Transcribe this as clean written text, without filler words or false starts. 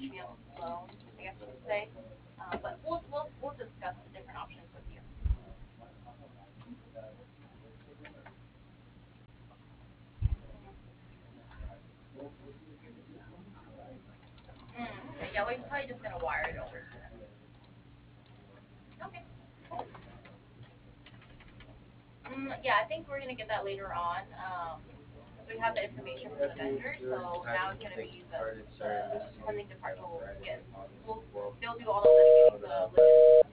atrium loan, I guess you could say. But we'll discuss the different options with you. Okay, yeah, we're probably just gonna wire it over to them. Okay, cool. Yeah, I think we're gonna get that later on. Because we have the information from the vendor, so now it's gonna be the funding department will get, will they'll do all the logistics